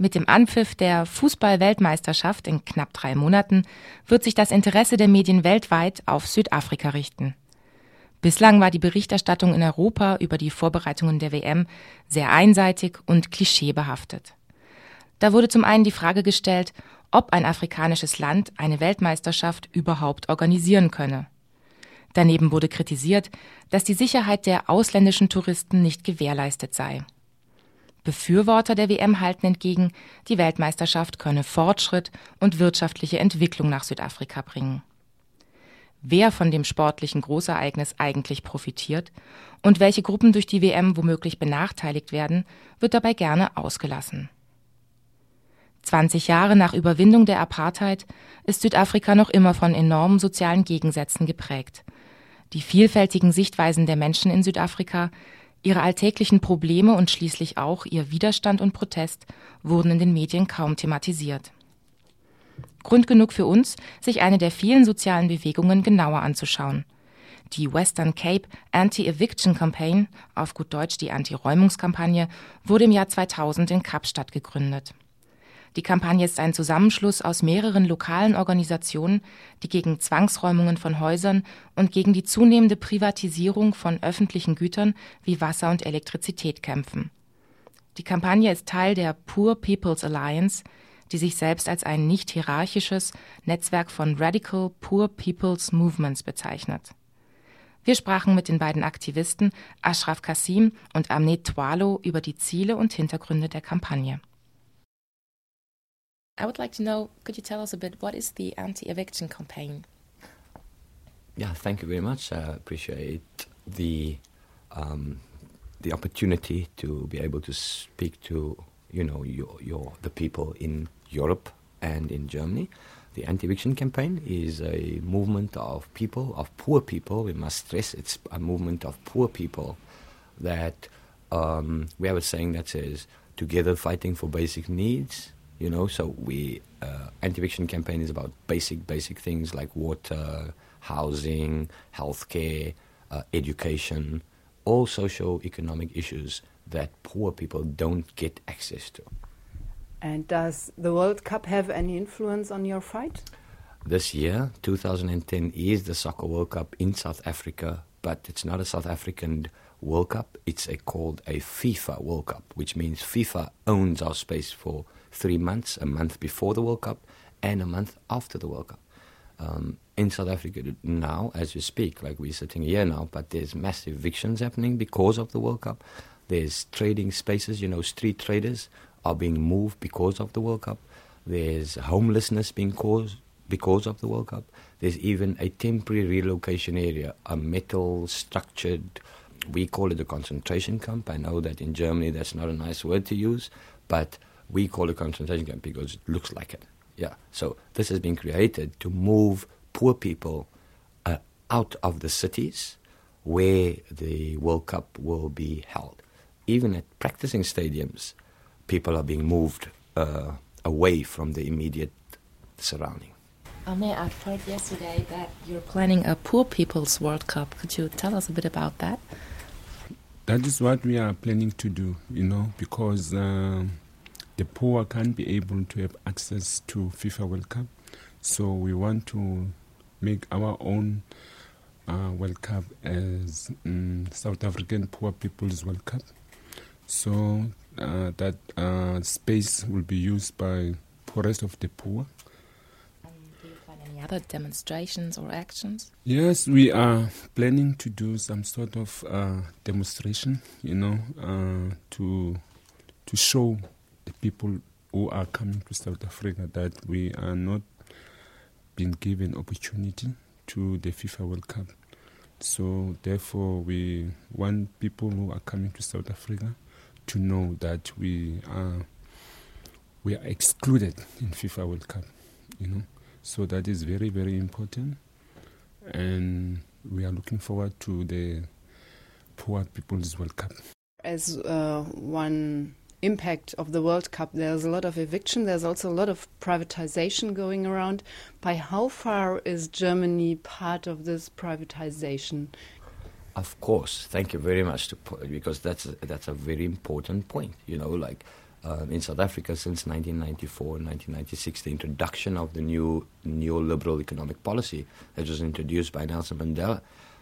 Mit dem Anpfiff der Fußball-Weltmeisterschaft in knapp 3 Monaten wird sich das Interesse der Medien weltweit auf Südafrika richten. Bislang war die Berichterstattung in Europa über die Vorbereitungen der WM sehr einseitig und klischeebehaftet. Da wurde zum einen die Frage gestellt, ob ein afrikanisches Land eine Weltmeisterschaft überhaupt organisieren könne. Daneben wurde kritisiert, dass die Sicherheit der ausländischen Touristen nicht gewährleistet sei. Befürworter der WM halten entgegen, die Weltmeisterschaft könne Fortschritt und wirtschaftliche Entwicklung nach Südafrika bringen. Wer von dem sportlichen Großereignis eigentlich profitiert und welche Gruppen durch die WM womöglich benachteiligt werden, wird dabei gerne ausgelassen. 20 Jahre nach Überwindung der Apartheid ist Südafrika noch immer von enormen sozialen Gegensätzen geprägt. Die vielfältigen Sichtweisen der Menschen in Südafrika, ihre alltäglichen Probleme und schließlich auch ihr Widerstand und Protest wurden in den Medien kaum thematisiert. Grund genug für uns, sich eine der vielen sozialen Bewegungen genauer anzuschauen. Die Western Cape Anti-Eviction Campaign, auf gut Deutsch die Anti-Räumungskampagne, wurde im Jahr 2000 in Kapstadt gegründet. Die Kampagne ist ein Zusammenschluss aus mehreren lokalen Organisationen, die gegen Zwangsräumungen von Häusern und gegen die zunehmende Privatisierung von öffentlichen Gütern wie Wasser und Elektrizität kämpfen. Die Kampagne ist Teil der Poor People's Alliance, die sich selbst als ein nicht hierarchisches Netzwerk von Radical Poor People's Movements bezeichnet. Wir sprachen mit den beiden Aktivisten Ashraf Kassim und Amnet Twalo über die Ziele und Hintergründe der Kampagne. I would like to know, could you tell us a bit, what is the anti-eviction campaign? Yeah, thank you very much. I appreciate the opportunity to be able to speak to, the people in Europe and in Germany. The anti-eviction campaign is a movement of people, of poor people. We must stress it's a movement of poor people that we have a saying that says, together fighting for basic needs. So anti-eviction campaign is about basic things like water, housing, healthcare, education, all socio-economic issues that poor people don't get access to. And does the World Cup have any influence on your fight? This year, 2010, is the Soccer World Cup in South Africa, but it's not a South African World Cup. It's called a FIFA World Cup, which means FIFA owns our space for 3 months, a month before the World Cup and a month after the World Cup. In South Africa now, as we speak, like we're sitting here now, but there's massive evictions happening because of the World Cup. There's trading spaces, street traders are being moved because of the World Cup. There's homelessness being caused because of the World Cup. There's even a temporary relocation area, a metal structured, we call it a concentration camp. I know that in Germany that's not a nice word to use, but we call it concentration camp because it looks like it. Yeah. So this has been created to move poor people out of the cities where the World Cup will be held. Even at practicing stadiums, people are being moved away from the immediate surrounding. Amnet, I heard yesterday that you're planning a Poor People's World Cup. Could you tell us a bit about that? That is what we are planning to do, because the poor can't be able to have access to FIFA World Cup. So we want to make our own World Cup as South African Poor People's World Cup. So that space will be used by poorest of the poor. Do you plan any other demonstrations or actions? Yes, we are planning to do some sort of demonstration, to show the people who are coming to South Africa that we are not being given opportunity to the FIFA World Cup. So therefore we want people who are coming to South Africa to know that we are excluded in FIFA World Cup, So that is very, very important. And we are looking forward to the Poor People's World Cup. As one impact of the World Cup, there's a lot of eviction, there's also a lot of privatization going around. By how far is Germany part of this privatization? Of course, thank you very much because that's a very important point. in South Africa since 1994 and 1996, the introduction of the new neoliberal economic policy that was introduced by Nelson Mandela,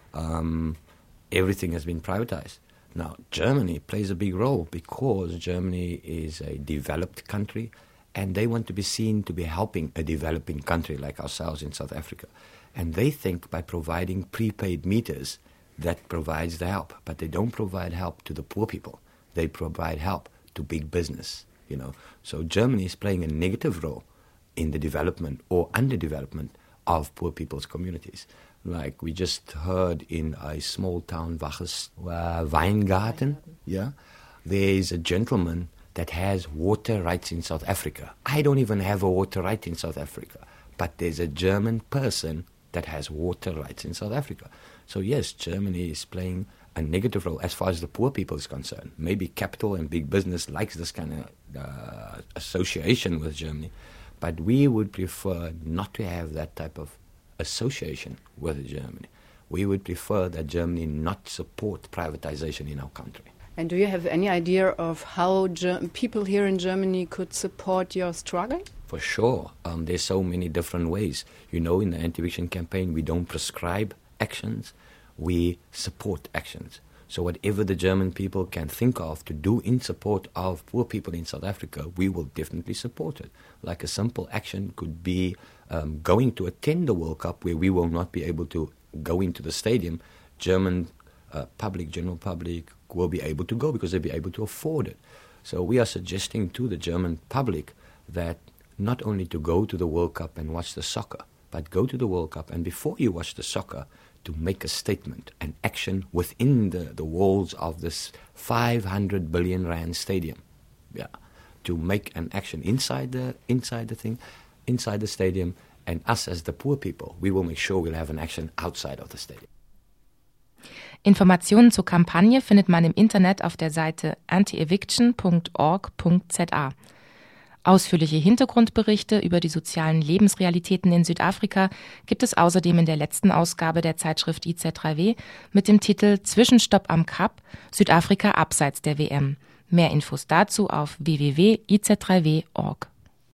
everything has been privatized. Now, Germany plays a big role because Germany is a developed country and they want to be seen to be helping a developing country like ourselves in South Africa. And they think by providing prepaid meters, that provides the help. But they don't provide help to the poor people. They provide help to big business, you know. So Germany is playing a negative role in the development or underdevelopment of poor people's communities. Like we just heard in a small town, Weingarten, yeah, there is a gentleman that has water rights in South Africa. I don't even have a water right in South Africa, but there's a German person that has water rights in South Africa. So yes, Germany is playing a negative role as far as the poor people is concerned. Maybe capital and big business likes this kind of association with Germany, but we would prefer not to have that type of association with Germany. We would prefer that Germany not support privatization in our country. And do you have any idea of how people here in Germany could support your struggle? For sure. There's so many different ways. You know, in the anti-eviction campaign, we don't prescribe actions, we support actions. So whatever the German people can think of to do in support of poor people in South Africa, we will definitely support it. Like a simple action could be going to attend the World Cup where we will not be able to go into the stadium. German general public will be able to go because they'll be able to afford it. So we are suggesting to the German public that not only to go to the World Cup and watch the soccer, but go to the World Cup and before you watch the soccer, to make a statement, an action within the walls of this 500 billion rand stadium. Yeah, to make an action inside the stadium, and us as the poor people, we will make sure we'll have an action outside of the stadium. Informationen zur Kampagne findet man im Internet auf der Seite antieviction.org.za. Ausführliche Hintergrundberichte über die sozialen Lebensrealitäten in Südafrika gibt es außerdem in der letzten Ausgabe der Zeitschrift IZ3W mit dem Titel Zwischenstopp am Kap, Südafrika abseits der WM. Mehr Infos dazu auf www.iz3w.org.